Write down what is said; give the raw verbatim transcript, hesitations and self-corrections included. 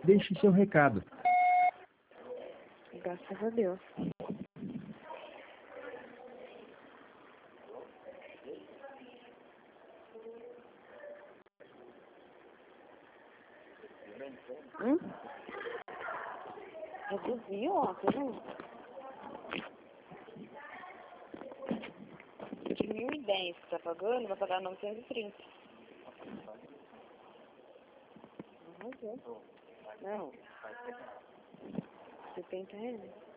Deixe seu recado. Graças a Deus. Hum? Reduziu ontem, né? De mil e dez que tá pagando, vai pagar novecentos e trinta. Não, não. setenta reais.